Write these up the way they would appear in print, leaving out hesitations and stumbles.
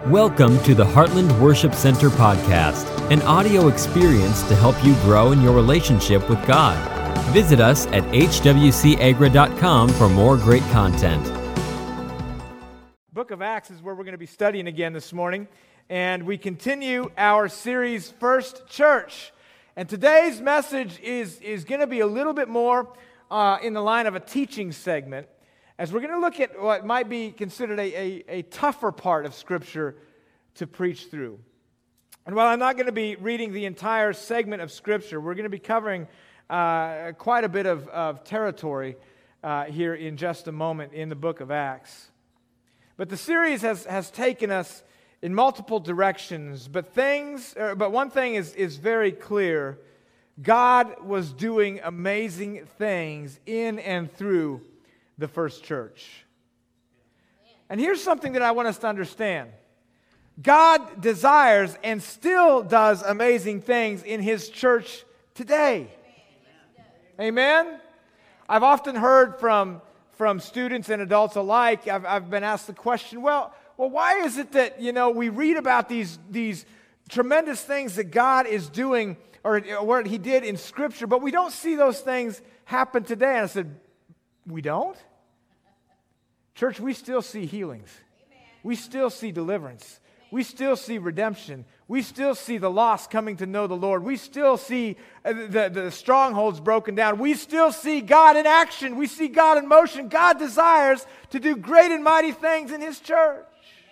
Welcome to the Heartland Worship Center podcast, an audio experience to help you grow in your relationship with God. Visit us at hwcagra.com for more great content. Book of Acts is where we're going to be studying again this morning, and we continue our series, First Church. And today's message is going to be a little bit more in the line of a teaching segment, as we're going to look at what might be considered a tougher part of Scripture to preach through. And while I'm not going to be reading the entire segment of Scripture, we're going to be covering quite a bit of territory here in just a moment in the book of Acts. But the series has taken us in multiple directions, but one thing is very clear. God was doing amazing things in and through the first church. And here's something that I want us to understand. God desires and still does amazing things in His church today. Amen? I've often heard from students and adults alike, I've been asked the question, well, why is it that, we read about these tremendous things that God is doing or what He did in Scripture, but we don't see those things happen today? And I said, we don't? Church, we still see healings. We still see deliverance. We still see redemption. We still see the lost coming to know the Lord. We still see the strongholds broken down. We still see God in action. We see God in motion. God desires to do great and mighty things in His church.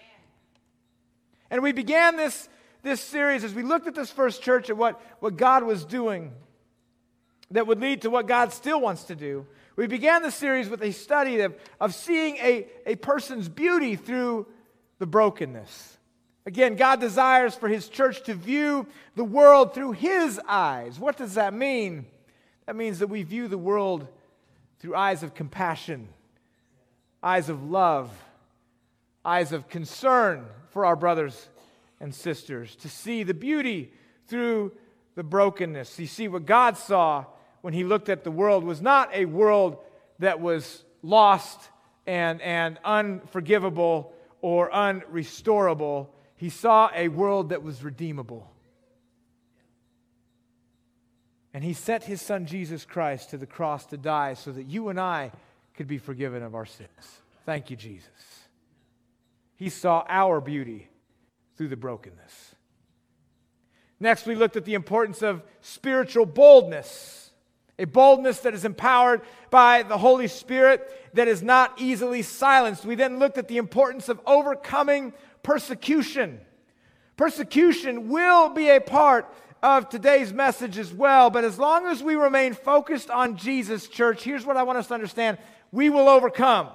And we began this series as we looked at this first church at what God was doing that would lead to what God still wants to do. We began the series with a study of seeing a person's beauty through the brokenness. Again, God desires for His church to view the world through His eyes. What does that mean? That means that we view the world through eyes of compassion, eyes of love, eyes of concern for our brothers and sisters, to see the beauty through the brokenness. You see, what God saw when He looked at the world was not a world that was lost and unforgivable or unrestorable. He saw a world that was redeemable. And He sent His Son Jesus Christ to the cross to die so that you and I could be forgiven of our sins. Thank you, Jesus. He saw our beauty through the brokenness. Next, we looked at the importance of spiritual boldness. A boldness that is empowered by the Holy Spirit, that is not easily silenced. We then looked at the importance of overcoming persecution. Persecution will be a part of today's message as well, but as long as we remain focused on Jesus, church, here's what I want us to understand. We will overcome.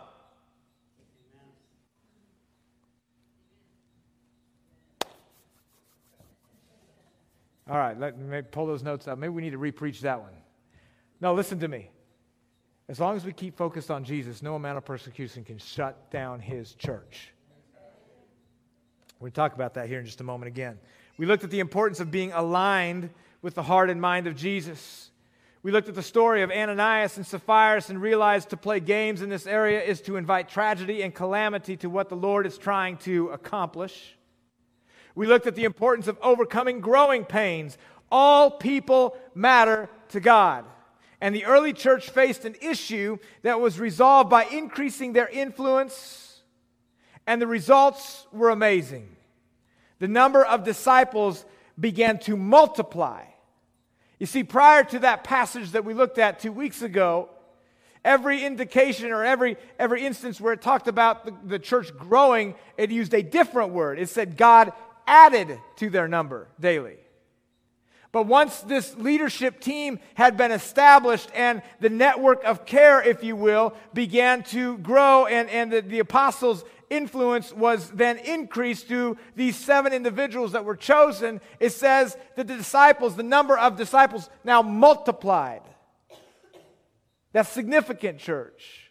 All right, let me pull those notes up. Maybe we need to re-preach that one. No, listen to me. As long as we keep focused on Jesus, no amount of persecution can shut down His church. We'll talk about that here in just a moment again. We looked at the importance of being aligned with the heart and mind of Jesus. We looked at the story of Ananias and Sapphira and realized to play games in this area is to invite tragedy and calamity to what the Lord is trying to accomplish. We looked at the importance of overcoming growing pains. All people matter to God. And the early church faced an issue that was resolved by increasing their influence, and the results were amazing. The number of disciples began to multiply. You see, prior to that passage that we looked at 2 weeks ago, every indication or every instance where it talked about the church growing, it used a different word. It said God added to their number daily. But once this leadership team had been established and the network of care, if you will, began to grow and the apostles' influence was then increased through these 7 individuals that were chosen, it says that the number of disciples now multiplied. That's significant, church.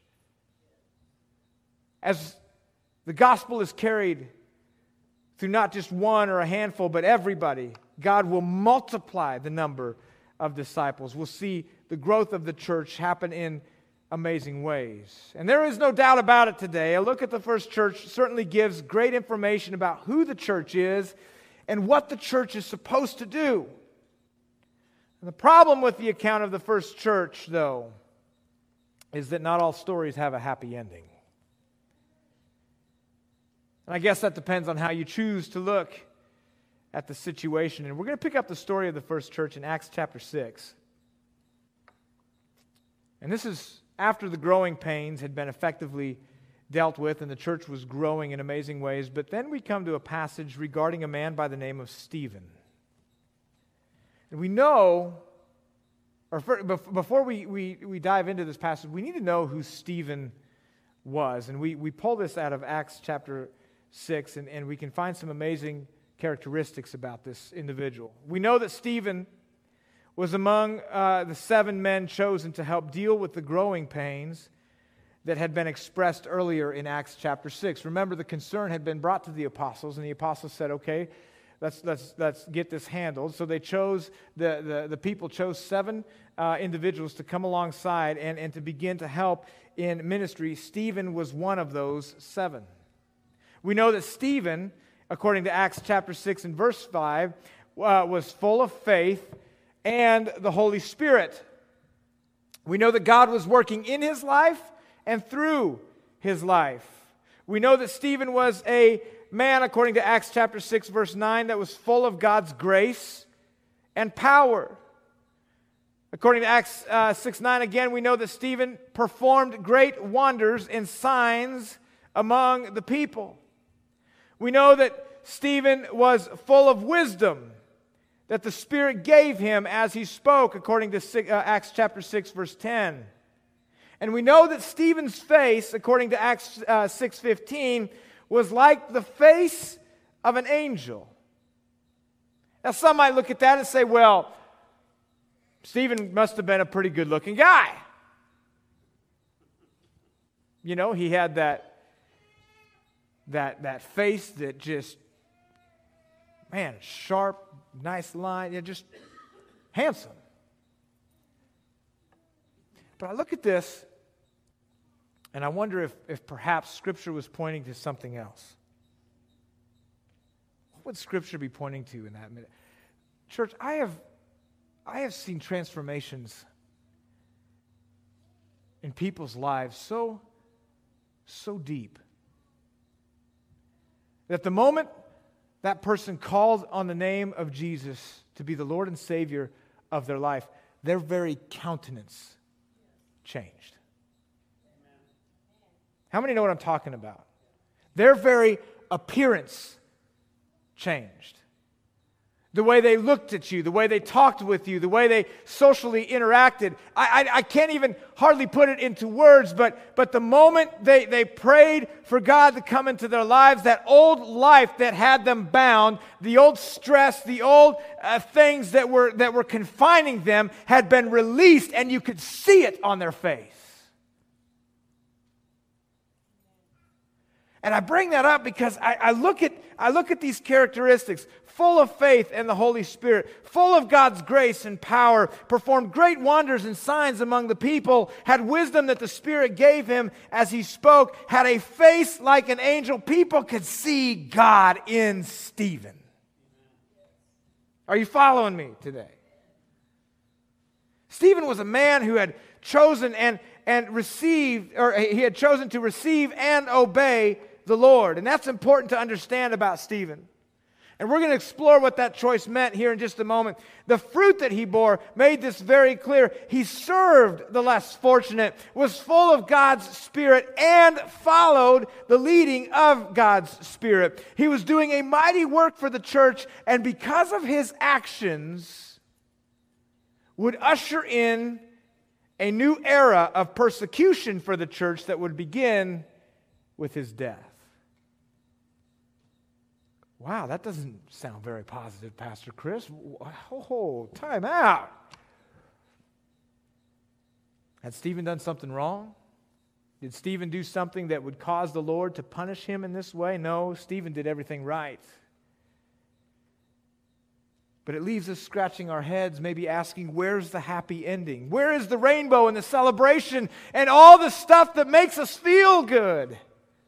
As the gospel is carried through not just one or a handful, but everybody, God will multiply the number of disciples. We'll see the growth of the church happen in amazing ways. And there is no doubt about it today. A look at the first church certainly gives great information about who the church is and what the church is supposed to do. And the problem with the account of the first church, though, is that not all stories have a happy ending. And I guess that depends on how you choose to look at the situation. And we're going to pick up the story of the first church in Acts chapter 6. And this is after the growing pains had been effectively dealt with and the church was growing in amazing ways. But then we come to a passage regarding a man by the name of Stephen. And we know, before we dive into this passage, we need to know who Stephen was. And we pull this out of Acts chapter 6, and we can find some amazing characteristics about this individual. We know that Stephen was among the 7 men chosen to help deal with the growing pains that had been expressed earlier in Acts chapter 6. Remember, the concern had been brought to the apostles, and the apostles said, okay, let's get this handled. So they chose, the people chose 7 individuals to come alongside and to begin to help in ministry. Stephen was one of those 7. We know that Stephen, according to Acts chapter 6 and verse 5, was full of faith and the Holy Spirit. We know that God was working in his life and through his life. We know that Stephen was a man, according to Acts chapter 6, verse 9, that was full of God's grace and power. According to Acts 6:9, again, we know that Stephen performed great wonders and signs among the people. We know that Stephen was full of wisdom that the Spirit gave him as he spoke, according to Acts chapter 6, verse 10. And we know that Stephen's face, according to Acts 6:15, was like the face of an angel. Now, some might look at that and say, well, Stephen must have been a pretty good-looking guy. You know, he had that face that just, man, sharp, nice line, just handsome. But I look at this, and I wonder if perhaps Scripture was pointing to something else. What would Scripture be pointing to in that minute? Church, I have seen transformations in people's lives so deep that the moment that person called on the name of Jesus to be the Lord and Savior of their life, their very countenance changed. How many know what I'm talking about? Their very appearance changed. The way they looked at you, the way they talked with you, the way they socially interacted. I can't even hardly put it into words, but the moment they prayed for God to come into their lives, that old life that had them bound, the old stress, the old things that were confining them had been released, and you could see it on their face. And I bring that up because I look at these characteristics, full of faith and the Holy Spirit, full of God's grace and power, performed great wonders and signs among the people, had wisdom that the Spirit gave him as he spoke, had a face like an angel. People could see God in Stephen. Are you following me today? Stephen was a man who had chosen and received, or he had chosen to receive and obey the Lord. And that's important to understand about Stephen. And we're going to explore what that choice meant here in just a moment. The fruit that he bore made this very clear. He served the less fortunate, was full of God's Spirit, and followed the leading of God's Spirit. He was doing a mighty work for the church, and because of his actions, would usher in a new era of persecution for the church that would begin with his death. Wow, that doesn't sound very positive, Pastor Chris. Oh, time out. Had Stephen done something wrong? Did Stephen do something that would cause the Lord to punish him in this way? No, Stephen did everything right. But it leaves us scratching our heads, maybe asking, where's the happy ending? Where is the rainbow and the celebration and all the stuff that makes us feel good?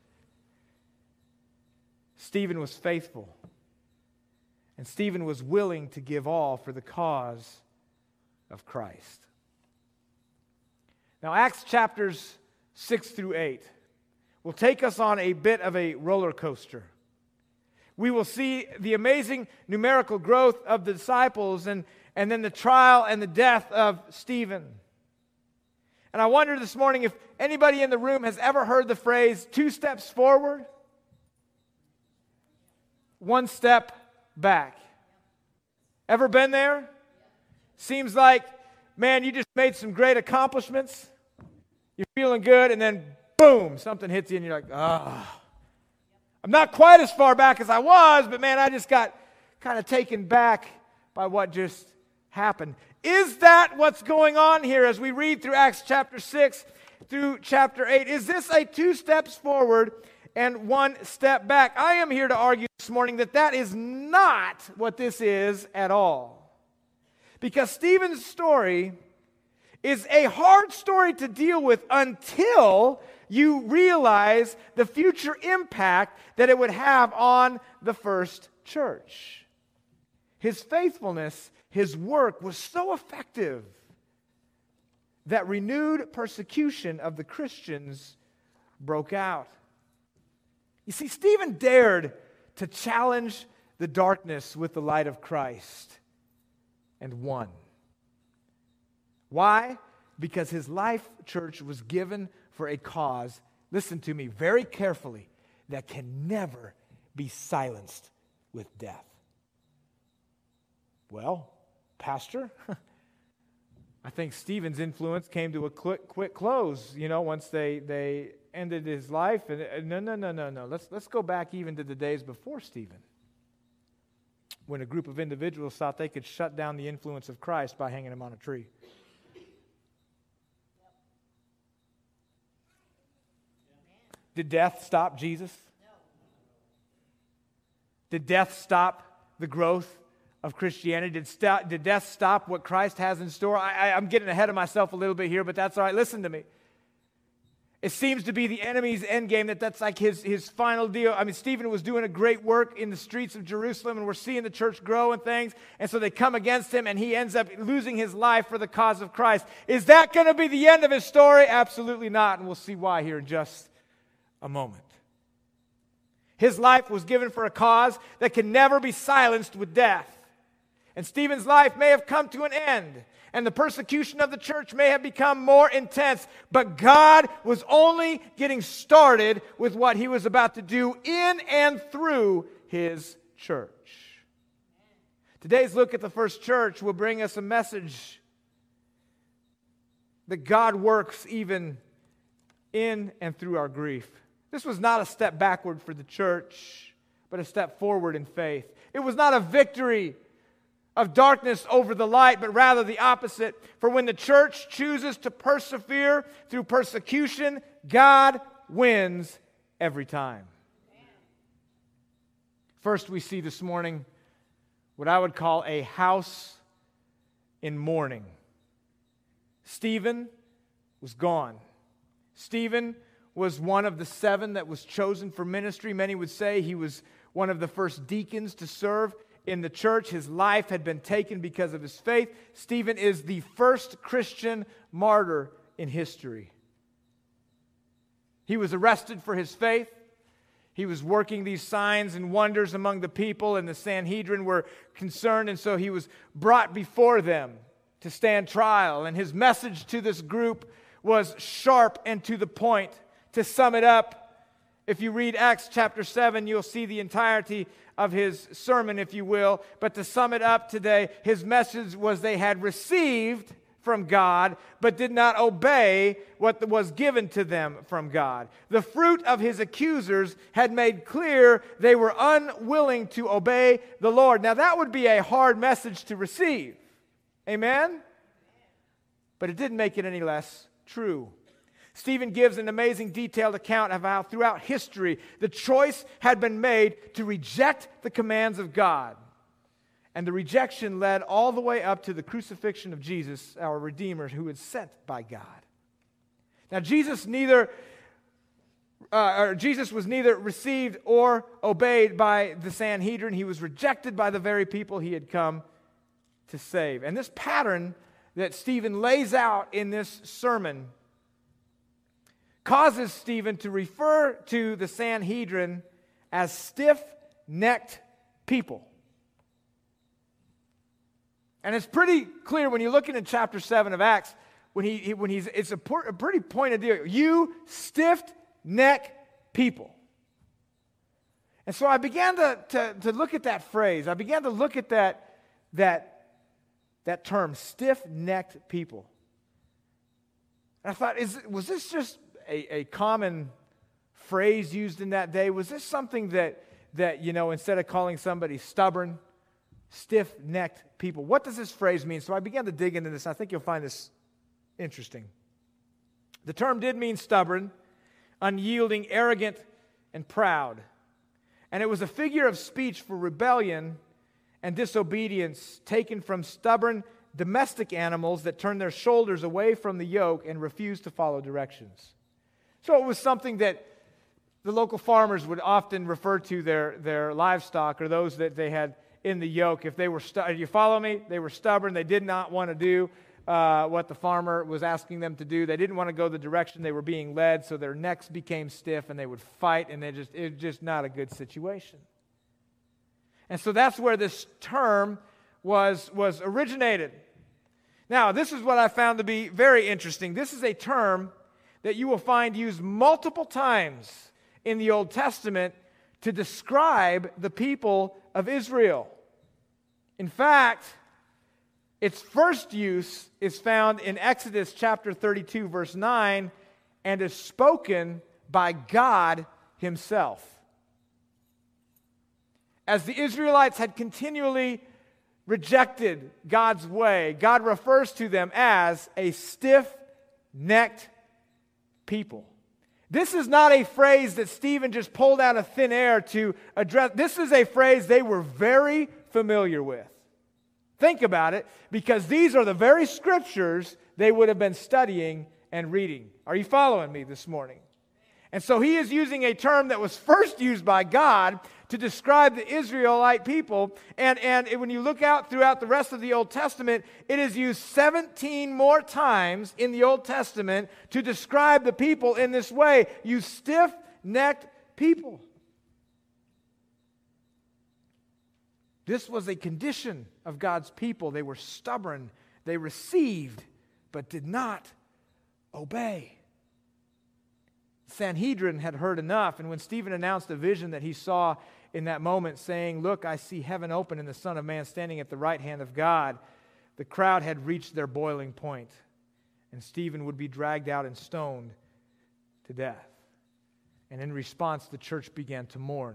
Stephen was faithful. And Stephen was willing to give all for the cause of Christ. Now, Acts chapters 6 through 8 will take us on a bit of a roller coaster. We will see the amazing numerical growth of the disciples and then the trial and the death of Stephen. And I wonder this morning if anybody in the room has ever heard the phrase, 2 steps forward, 1 step back. Ever been there? Seems like, man, you just made some great accomplishments. You're feeling good, and then boom, something hits you, and you're like, I'm not quite as far back as I was, but man, I just got kind of taken back by what just happened. Is that what's going on here as we read through Acts chapter 6 through chapter 8? Is this a 2 steps forward and 1 step back? I am here to argue this morning that that is not what this is at all. Because Stephen's story is a hard story to deal with until you realize the future impact that it would have on the first church. His faithfulness, his work was so effective that renewed persecution of the Christians broke out. You see, Stephen dared to challenge the darkness with the light of Christ and won. Why? Because his life, church, was given for a cause, listen to me very carefully, that can never be silenced with death. Well, Pastor, I think Stephen's influence came to a quick close, once they ended his life. And no. Let's go back even to the days before Stephen, when a group of individuals thought they could shut down the influence of Christ by hanging him on a tree. Did death stop Jesus? No. Did death stop the growth of Christianity? Did death stop what Christ has in store? I'm getting ahead of myself a little bit here, but that's all right. Listen to me. It seems to be the enemy's endgame, that's like his final deal. I mean, Stephen was doing a great work in the streets of Jerusalem, and we're seeing the church grow and things, and so they come against him, and he ends up losing his life for the cause of Christ. Is that going to be the end of his story? Absolutely not, and we'll see why here in just a moment. His life was given for a cause that can never be silenced with death. And Stephen's life may have come to an end, and the persecution of the church may have become more intense, but God was only getting started with what he was about to do in and through his church. Today's look at the first church will bring us a message that God works even in and through our grief. This was not a step backward for the church, but a step forward in faith. It was not a victory of darkness over the light, but rather the opposite. For when the church chooses to persevere through persecution, God wins every time. First, we see this morning what I would call a house in mourning. Stephen was gone. Stephen was one of the 7 that was chosen for ministry. Many would say he was one of the first deacons to serve in the church. His life had been taken because of his faith. Stephen is the first Christian martyr in history. He was arrested for his faith. He was working these signs and wonders among the people, and the Sanhedrin were concerned, and so he was brought before them to stand trial. And his message to this group was sharp and to the point. To sum it up, if you read Acts chapter 7, you'll see the entirety of his sermon, if you will. But to sum it up today, his message was they had received from God, but did not obey what was given to them from God. The fruit of his accusers had made clear they were unwilling to obey the Lord. Now that would be a hard message to receive. Amen? But it didn't make it any less true. Stephen gives an amazing detailed account of how throughout history the choice had been made to reject the commands of God And the rejection led all the way up to the crucifixion of Jesus, our Redeemer, who was sent by God. Now, Jesus was neither received or obeyed by the Sanhedrin. He was rejected by the very people he had come to save. And this pattern that Stephen lays out in this sermon causes Stephen to refer to the Sanhedrin as stiff-necked people. And it's pretty clear when you look into chapter 7 of Acts, it's a pretty pointed deal. You stiff-necked people. And so I began to look at that phrase. I began to look at that term, stiff-necked people. And I thought, was this just a common phrase used in that day? Was this something that instead of calling somebody stubborn, stiff-necked people, what does this phrase mean? So I began to dig into this. I think you'll find this interesting. The term did mean stubborn, unyielding, arrogant, and proud. And it was a figure of speech for rebellion and disobedience taken from stubborn domestic animals that turn their shoulders away from the yoke and refuse to follow directions. So it was something that the local farmers would often refer to their livestock or those that they had in the yoke. If they were, you follow me? They were stubborn. They did not want to do what the farmer was asking them to do. They didn't want to go the direction they were being led, so their necks became stiff and they would fight, and it was just not a good situation. And so that's where this term was originated. Now, this is what I found to be very interesting. This is a term that you will find used multiple times in the Old Testament to describe the people of Israel. In fact, its first use is found in Exodus chapter 32, verse 9, and is spoken by God Himself. As the Israelites had continually rejected God's way, God refers to them as a stiff-necked people. This is not a phrase that Stephen just pulled out of thin air to address. This is a phrase they were very familiar with. Think about it, because these are the very scriptures they would have been studying and reading. Are you following me this morning? And so he is using a term that was first used by God to describe the Israelite people. And when you look out throughout the rest of the Old Testament, it is used 17 more times in the Old Testament to describe the people in this way. You stiff-necked people. This was a condition of God's people. They were stubborn. They received, but did not obey. Sanhedrin had heard enough, and when Stephen announced a vision that he saw in that moment, saying, "Look, I see heaven open and the Son of Man standing at the right hand of God," the crowd had reached their boiling point, and Stephen would be dragged out and stoned to death. And in response, the church began to mourn.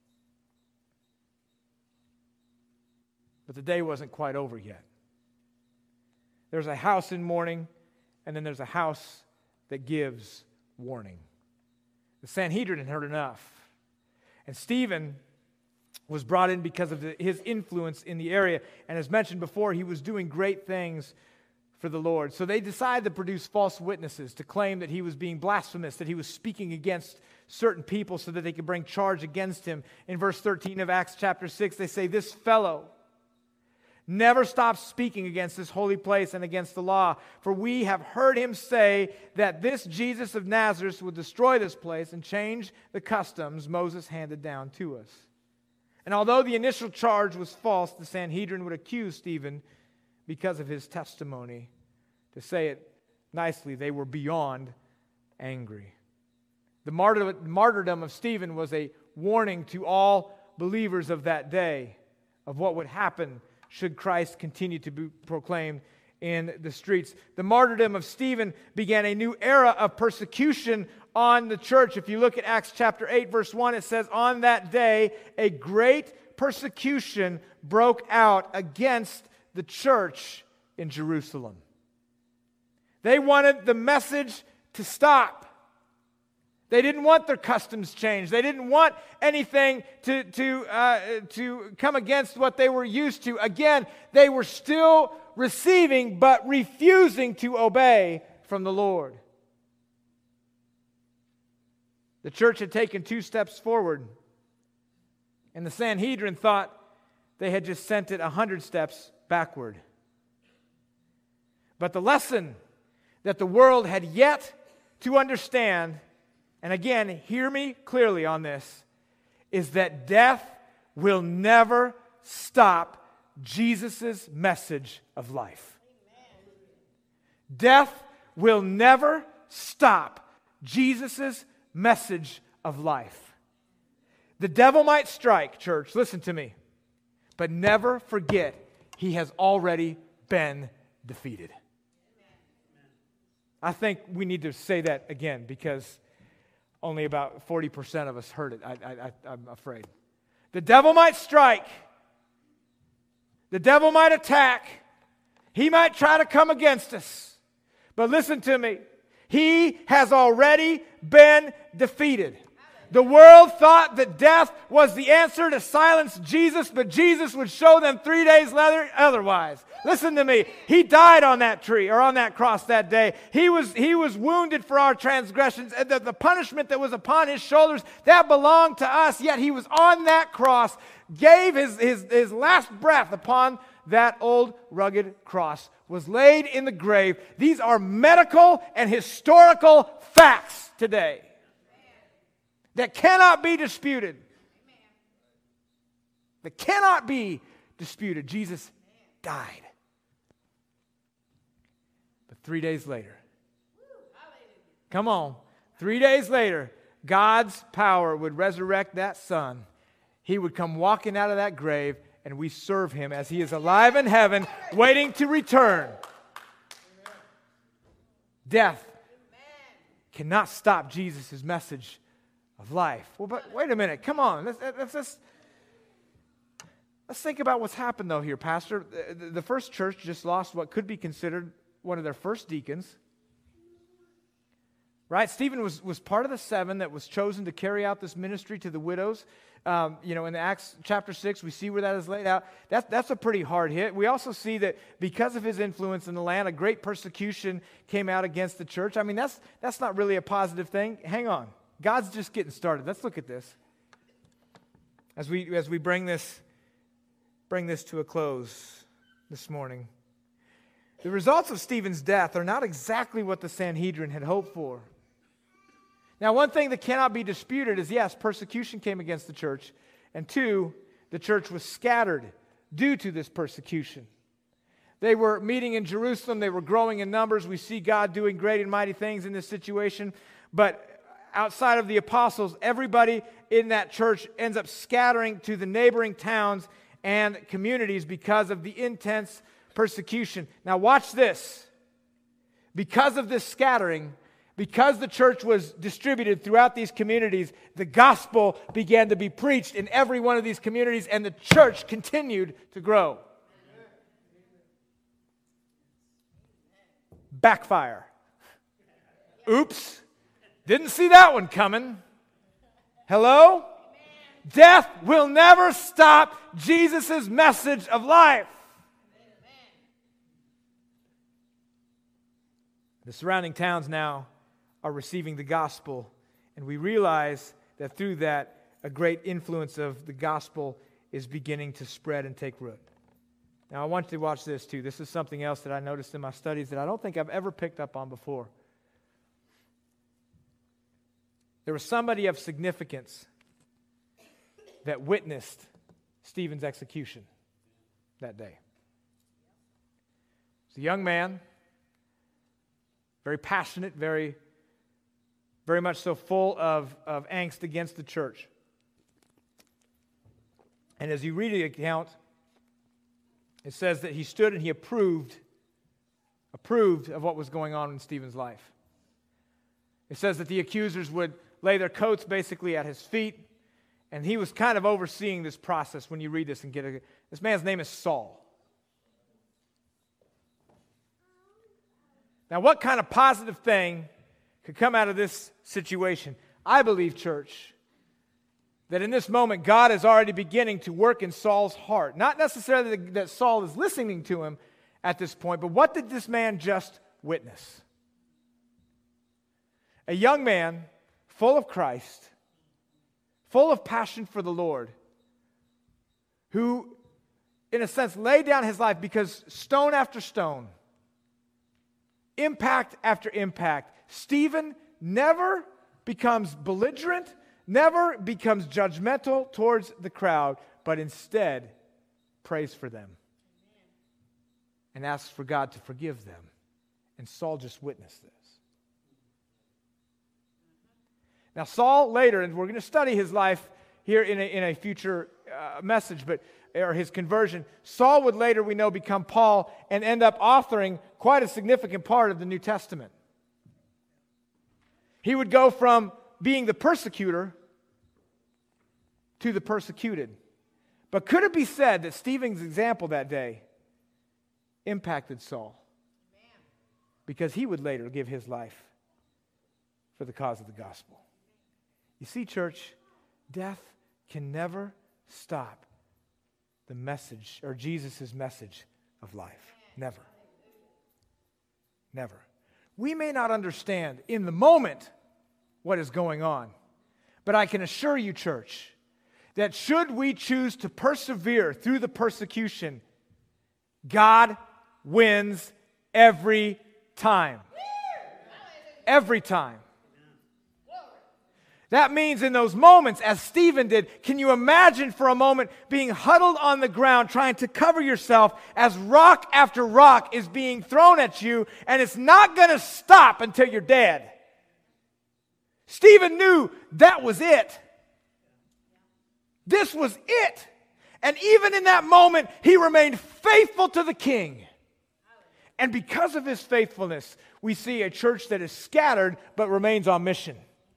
But the day wasn't quite over yet. There's a house in mourning, and then there's a house that gives warning. The Sanhedrin had heard enough. And Stephen was brought in because of his influence in the area. And as mentioned before, he was doing great things for the Lord. So they decided to produce false witnesses to claim that he was being blasphemous, that he was speaking against certain people so that they could bring charge against him. In verse 13 of Acts chapter 6, they say, "This fellow never stops speaking against this holy place and against the law. For we have heard him say that this Jesus of Nazareth would destroy this place and change the customs Moses handed down to us." And although the initial charge was false, the Sanhedrin would accuse Stephen because of his testimony. To say it nicely, they were beyond angry. The martyrdom of Stephen was a warning to all believers of that day of what would happen should Christ continue to be proclaimed in the streets. The martyrdom of Stephen began a new era of persecution on the church. If you look at Acts chapter 8, verse 1, it says, "On that day, a great persecution broke out against the church in Jerusalem." They wanted the message to stop. They didn't want their customs changed. They didn't want anything to come against what they were used to. Again, they were still receiving but refusing to obey from the Lord. The church had taken 2 steps forward, and the Sanhedrin thought they had just sent it 100 steps backward. But the lesson that the world had yet to understand, and again, hear me clearly on this, is that death will never stop Jesus' message of life. Amen. Death will never stop Jesus' message of life. The devil might strike, church, listen to me, but never forget he has already been defeated. I think we need to say that again because only about 40% of us heard it, I'm afraid. The devil might strike. The devil might attack. He might try to come against us. But listen to me. He has already been defeated. The world thought that death was the answer to silence Jesus, but Jesus would show them 3 days later otherwise. Listen to me. He died on that tree or on that cross that day. He was wounded for our transgressions. And the punishment that was upon his shoulders, that belonged to us. Yet he was on that cross, gave his last breath upon that old rugged cross, was laid in the grave. These are medical and historical facts today that cannot be disputed. That cannot be disputed. Jesus died. But 3 days later, come on, 3 days later, God's power would resurrect that Son. He would come walking out of that grave, and we serve Him as He is alive in heaven, waiting to return. Death cannot stop Jesus' message of life. Well, but wait a minute. Come on. Let's think about what's happened, though, here, Pastor. The first church just lost what could be considered one of their first deacons. Right? Stephen was part of the 7 that was chosen to carry out this ministry to the widows. In Acts chapter 6, we see where that is laid out. That's a pretty hard hit. We also see that because of his influence in the land, a great persecution came out against the church. I mean, that's not really a positive thing. Hang on. God's just getting started. Let's look at this. As we bring this to a close this morning. The results of Stephen's death are not exactly what the Sanhedrin had hoped for. Now, one thing that cannot be disputed is, yes, persecution came against the church, and 2, the church was scattered due to this persecution. They were meeting in Jerusalem. They were growing in numbers. We see God doing great and mighty things in this situation, but outside of the apostles, everybody in that church ends up scattering to the neighboring towns and communities because of the intense persecution. Now watch this. Because of this scattering, because the church was distributed throughout these communities, the gospel began to be preached in every one of these communities, and the church continued to grow. Backfire. Oops. Didn't see that one coming. Hello? Amen. Death will never stop Jesus' message of life. Amen. The surrounding towns now are receiving the gospel, and we realize that through that, a great influence of the gospel is beginning to spread and take root. Now, I want you to watch this too. This is something else that I noticed in my studies that I don't think I've ever picked up on before. There was somebody of significance that witnessed Stephen's execution that day. It's a young man, very passionate, very much so full of angst against the church. And as you read the account, it says that he stood and he approved of what was going on in Stephen's life. It says that the accusers would lay their coats basically at his feet, and he was kind of overseeing this process when you read this and this man's name is Saul. Now, what kind of positive thing could come out of this situation? I believe, church, that in this moment God is already beginning to work in Saul's heart. Not necessarily that Saul is listening to him at this point, but what did this man just witness? A young man full of Christ, full of passion for the Lord, who, in a sense, laid down his life because stone after stone, impact after impact, Stephen never becomes belligerent, never becomes judgmental towards the crowd, but instead prays for them and asks for God to forgive them. And Saul just witnessed this. Now, Saul later, and we're going to study his life here in a future message, or his conversion, Saul would later, we know, become Paul and end up authoring quite a significant part of the New Testament. He would go from being the persecutor to the persecuted. But could it be said that Stephen's example that day impacted Saul? Because he would later give his life for the cause of the gospel. You see, church, death can never stop the message, or Jesus' message of life. Never. Never. We may not understand in the moment what is going on, but I can assure you, church, that should we choose to persevere through the persecution, God wins every time. Every time. That means in those moments, as Stephen did, can you imagine for a moment being huddled on the ground trying to cover yourself as rock after rock is being thrown at you, and it's not going to stop until you're dead? Stephen knew that was it. This was it. And even in that moment, he remained faithful to the king. And because of his faithfulness, we see a church that is scattered but remains on mission.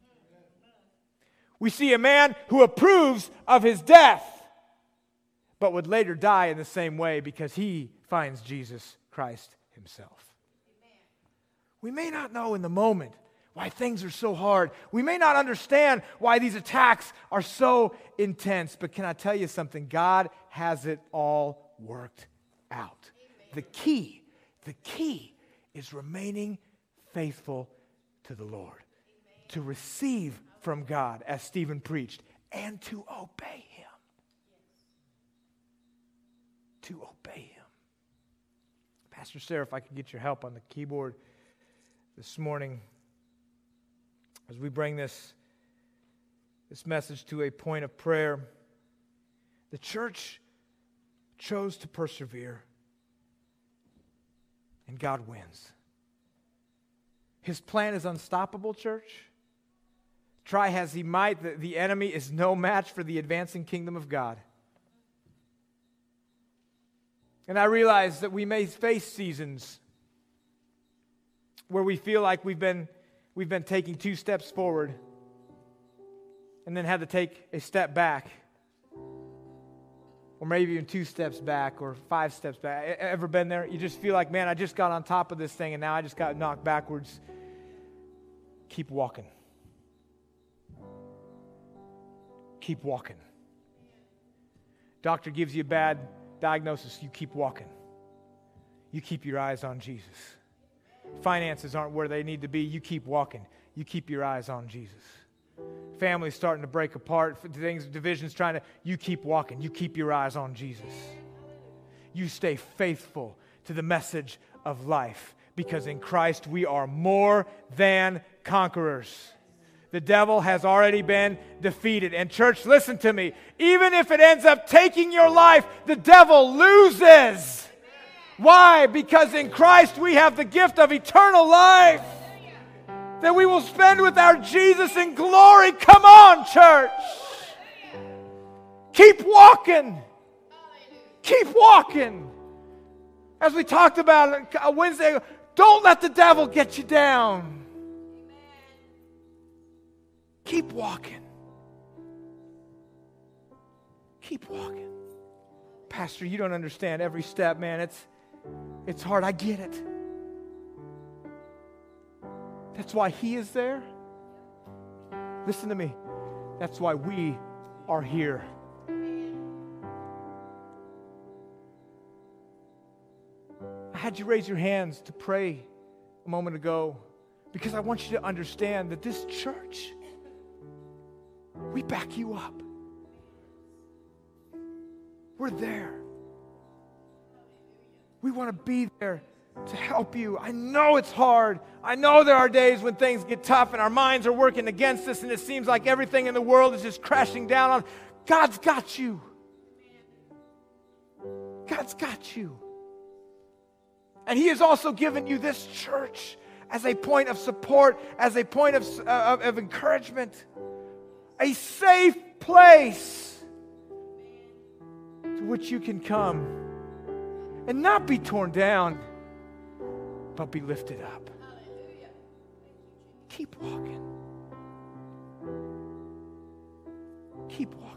We see a man who approves of his death, but would later die in the same way because he finds Jesus Christ himself. Amen. We may not know in the moment why things are so hard. We may not understand why these attacks are so intense, but can I tell you something? God has it all worked out. Amen. The key is remaining faithful to the Lord, amen, to receive from God, as Stephen preached, and to obey Him. To obey Him. Pastor Sarah, if I could get your help on the keyboard this morning as we bring this message to a point of prayer. The church chose to persevere, and God wins. His plan is unstoppable, church. Try as he might, the enemy is no match for the advancing kingdom of God. And I realize that we may face seasons where we feel like we've been taking 2 steps forward and then had to take a step back, or maybe even 2 steps back or 5 steps back. Ever been there? You just feel like, man, I just got on top of this thing and now I just got knocked backwards. Keep walking. Keep walking. Doctor gives you a bad diagnosis, you keep walking. You keep your eyes on Jesus. Finances aren't where they need to be, you keep walking. You keep your eyes on Jesus. Family's starting to break apart, divisions you keep walking. You keep your eyes on Jesus. You stay faithful to the message of life, because in Christ we are more than conquerors. The devil has already been defeated. And church, listen to me. Even if it ends up taking your life, the devil loses. Why? Because in Christ we have the gift of eternal life that we will spend with our Jesus in glory. Come on, church. Keep walking. Keep walking. As we talked about a Wednesday, don't let the devil get you down. Keep walking. Keep walking. Pastor, you don't understand every step, man. It's hard. I get it. That's why He is there. Listen to me. That's why we are here. I had you raise your hands to pray a moment ago because I want you to understand that this church, we back you up. We're there. We want to be there to help you. I know it's hard. I know there are days when things get tough and our minds are working against us and it seems like everything in the world is just crashing down on. God's got you. God's got you. And He has also given you this church as a point of support, as a point of encouragement, a safe place to which you can come and not be torn down, but be lifted up. Keep walking. Keep walking.